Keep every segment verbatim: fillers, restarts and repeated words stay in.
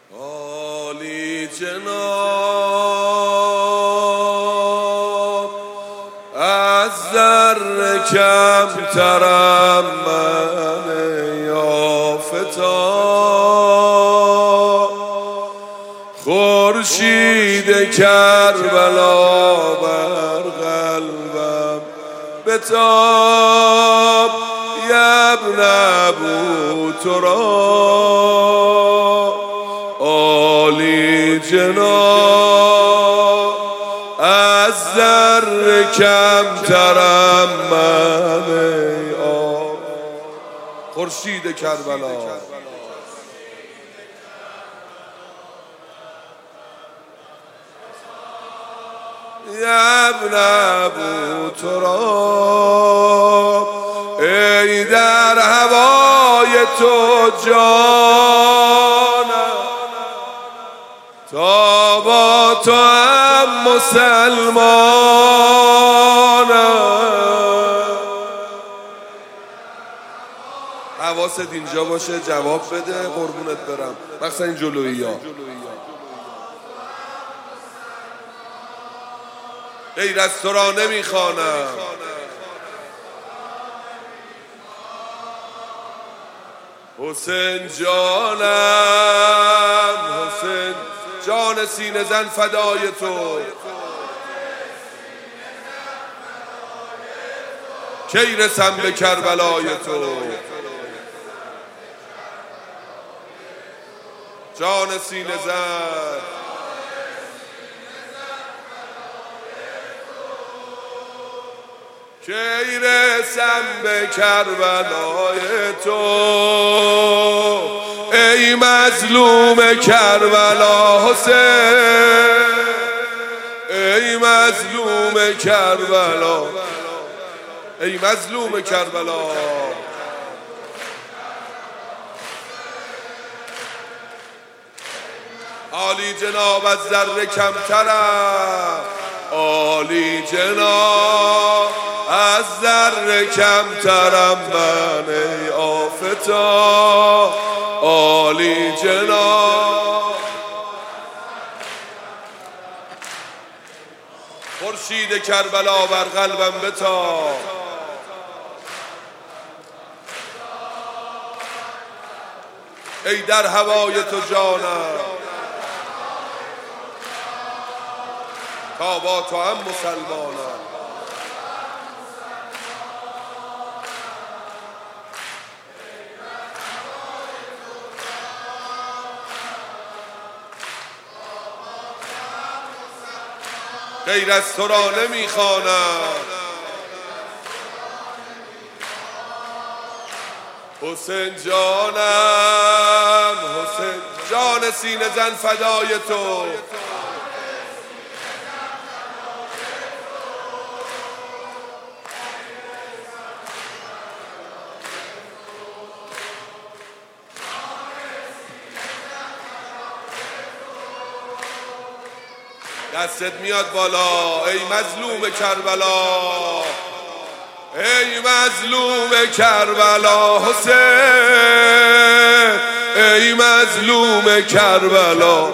عالی جناب از ذره کمترم من یافتاد، خورشید کربلا بر قلبم بتاب ابن ابو تراب. عالی جناب از ذره کمترم من ای آب. خورشید کربلا ابن ابو تراب، ای در هوای تو جانم، تا با تو هم مسلمانم. حواست اینجا باشه، جواب بده قربونت برم، مخصوصا این جلویی ها. غیر از تو را نمیخوانم، حسین جانم، حسین جان سینه زن فدای تو. کی رسم به کربلای تو، جان سینه زن. کی رسم به کربلای تو، ای مظلوم کربلا حسین، ای مظلوم کربلا، ای مظلوم کربلا. عالی جناب از ذره کمترم، عالی جناب از ذره کمترم من ای آفتاب. عالی جناب خورشید کربلا بر قلبم بتاب. ای در هوای تو جانم، تا با تو هم مسلمانم. غیر از تو را نمیخوانم، حسین جانم، حسین جان سینه زن فدای تو. دستت میاد بالا ای مظلوم کربلا، ای مظلوم کربلا حسین، ای مظلوم کربلا.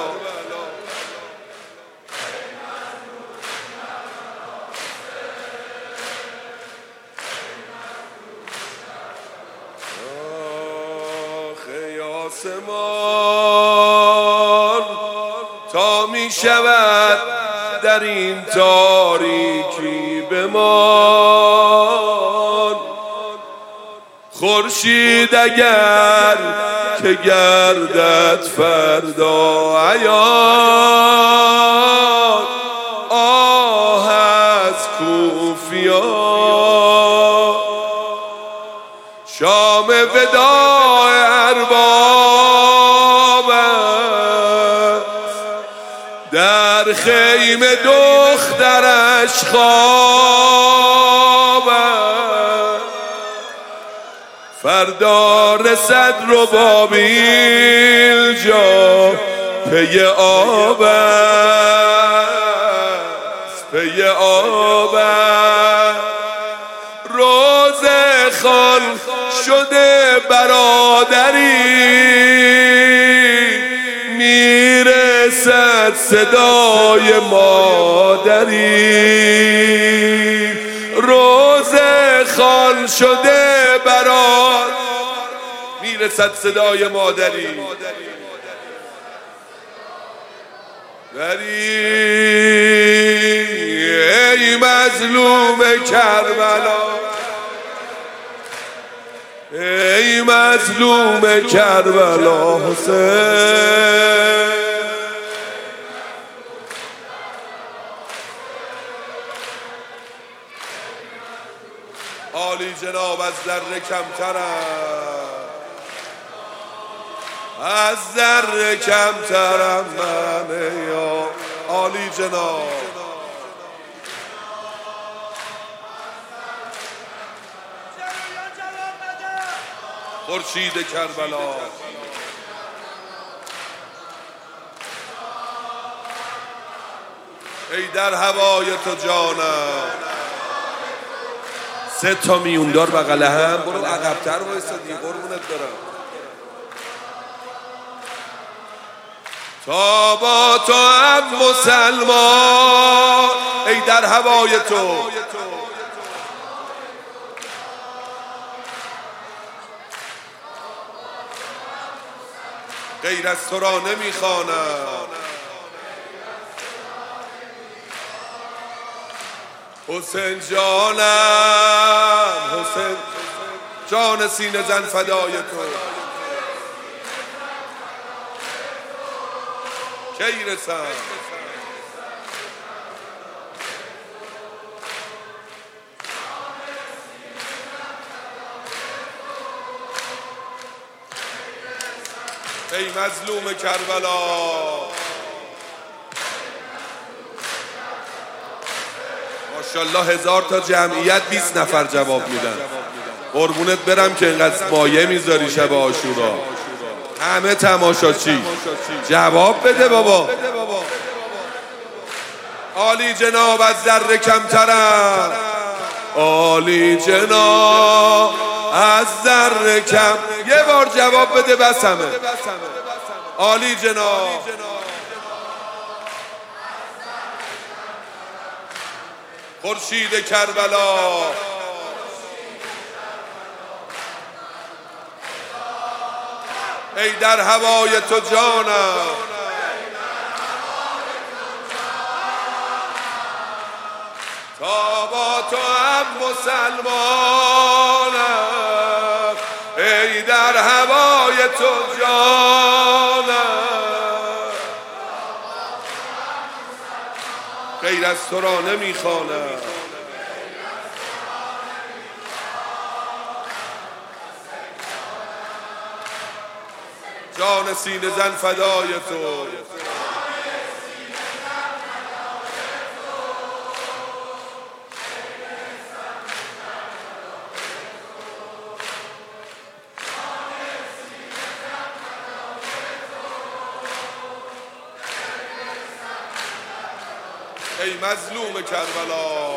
آخه آسمان تا می شود در این تاریکی بمان، خورشید اگر که گردد فردا عیان، آه از کوفیان. شام وداع ارباب در خیمه دخترش خواب، فردا رسد ربابیل جا پی آب است، پی آب است. روز خان شده برادری میرسد صدای مادری روزه خان شده برات، میرسد صدای مادری بری ای مظلوم کربلا، ای مظلوم کربلا حسین. عالی جناب از ذره کمترم، از ذره کمترم من یا عالی جناب. خورشید کربلا ای در هوای تو جانم. سه تا میوندار بغل هم، برو عقب‌تر وایسادی قربونت برم. تا با تو هم مسلمان ای در هوای تو، غیر از تو را نمیخوانم. حسین جانم، حسین جان سینه زن فدای تو، کی رسم ای مظلوم کربلا. ماشاءالله هزار تا جمعیت بیست نفر جواب میدن. قربونت برم که اینقدر مایه میذاری شب عاشورا. همه تماشاچی جواب بده بابا. عالی جناب از ذره کمترم، عالی جناب از ذره کم. یه بار جواب بده بس همه. عالی جناب خورشید کربلا ای در هوای تو جانم. تا با تو هم مسلمانم ای در هوای تو جانم. غیر از تو را نمیخوانم. جان سینه زن فدای تو، ای مظلوم کربلا.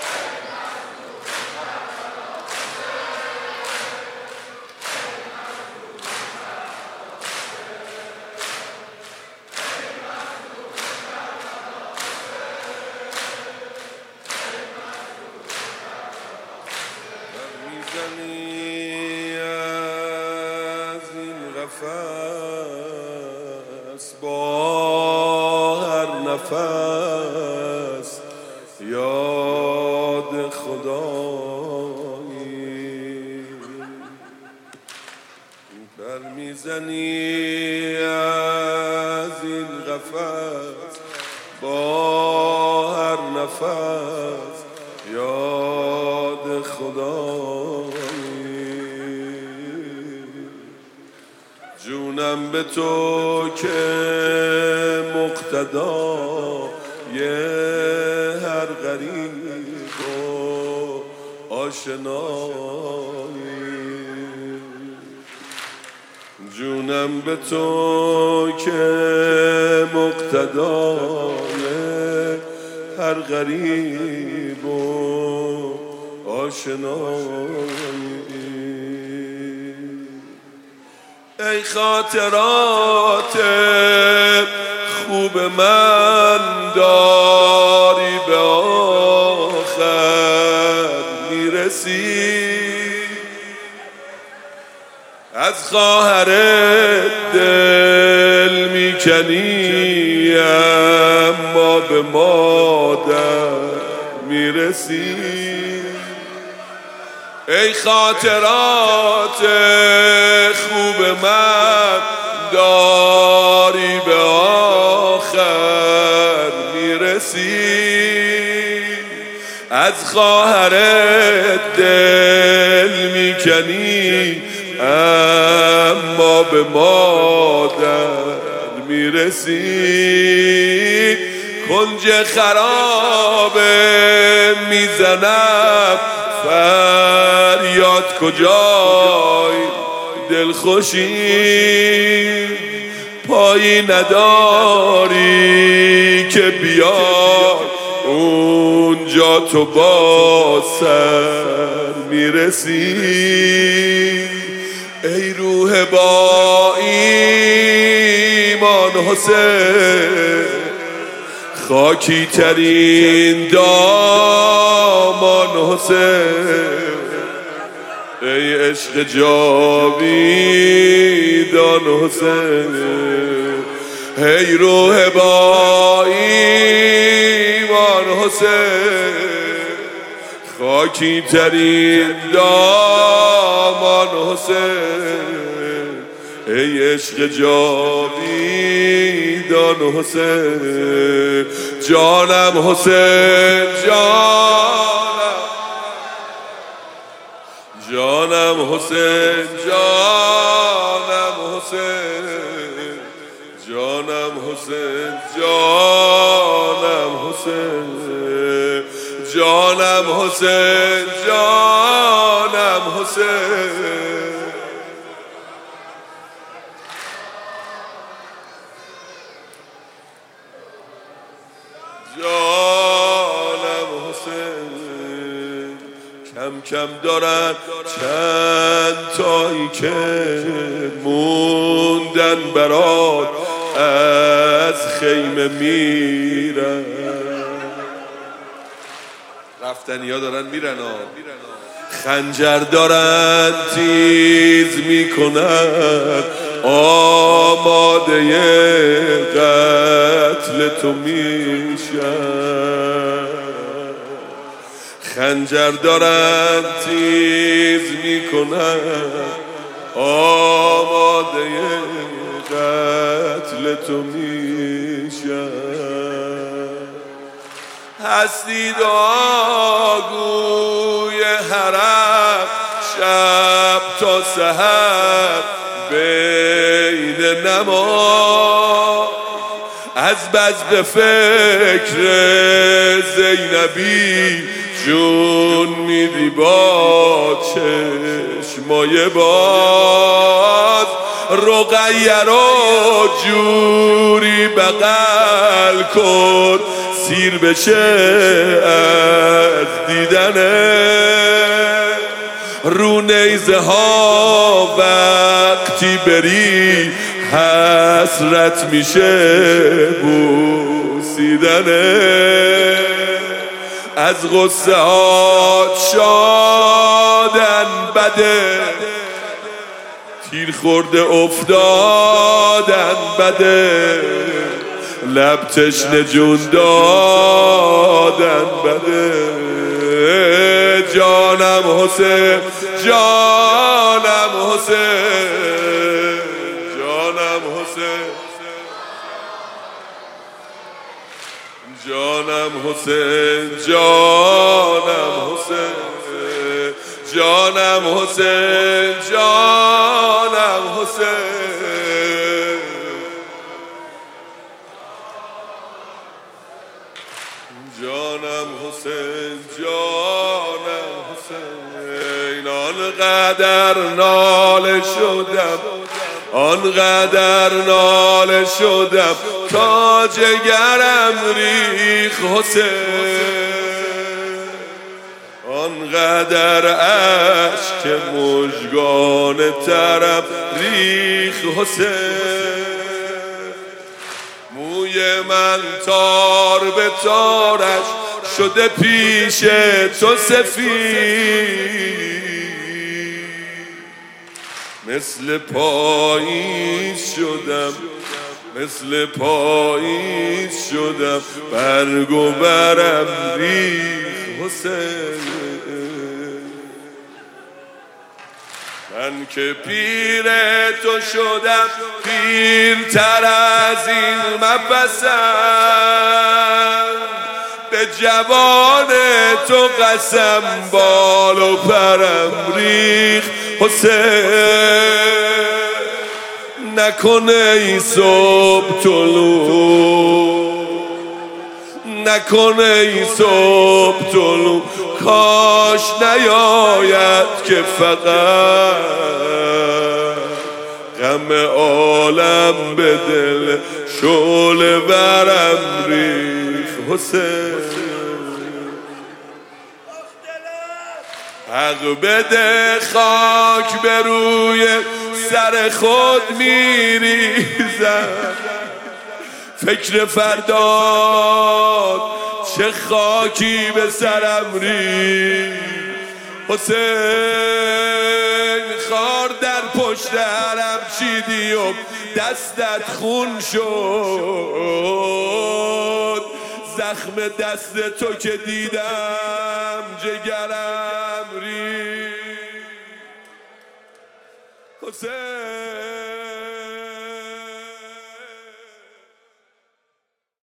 میزنی از این قفس با هر نفس یاد خدایی، پر میزنی از این قفس با هر نفس یاد خدایی. جونم به تو که مقتدای هر غریب و آشنایی. جونم به تو که مقتدای هر غریب و آشنایی. ای خاطرات خوب من داری به آخر میرسی، از خواهرت دل میکنی اما به مادر میرسی. ای خاطرات خوب من داری به آخر میرسی، از خواهرت دل میکنی اما به مادر میرسی. کنج خرابه میزنم فریاد کجای دلخوشی، پایی نداری که بیاد اونجا تو با سر میرسی. ای روح با ایمان حسین، خاکی ترین دامان حسین، ای عشق جاویدان حسین. ای روح با ایمان حسین، خاکی ترین دامان حسین، ای عشق جاویدان حسین. جانم حسین جانم، جانم حسین جانم حسین، جانم حسین جانم حسین، جانم حسین جانم حسین. جانم حسین. کم کم دارن چند تایی که موندن برات از خیمه میرن، رفتنی ها دارن میرن ها. خنجر دارن تیز میکنن آماده قتل تو میشن، خنجر دارن تیز میکنن آماده قتل تو میشن. هستی دعاگوی حرم شب تا سحر بین نماز، از بس به فکر زینبی جون میدی با چشمای باز. رقیه رو جوری بغل کن سیر بشه از دیدنه، رو نیزه ها وقتی بری حسرت میشه بوسیدنه. از غصه ها شادن بده، تیر خورده افتادن بده، لب تشنه جون دادن بده. جانم حسین جانم حسین، جانم حسین، جانم حسین، جانم حسین، جانم حسین، جانم حسین، جانم حسین، جانم حسین. آنقدر ناله شدم، آنقدر ناله شدم تا جگرم ریخ حسین، آنقدر عشق مژگان ترم ریخ حسین. موی روی من تار به تارش شده پیش تو سفید، مثل پاییز شدم مثل پاییز شدم، برگ و برم ریخ حسین. من که پیر تو شدم پیرتر از این مپسند، به جوان تو قسم بال و پرم ریخ حسین. نکنه ای صبح طلوع نکنه ای صبح طلوع، کاش نیاید که فقط غم عالم به دل شعله ورم ریخ حسین. حق بده خاک به روی سر خود میریزم، فکر فرداد چه خاکی به سرم ریخت حسین. خار در پشت حرم چیدی و دستت خون شد، زخم دست تو که دیدم جگرم ریخت حسین.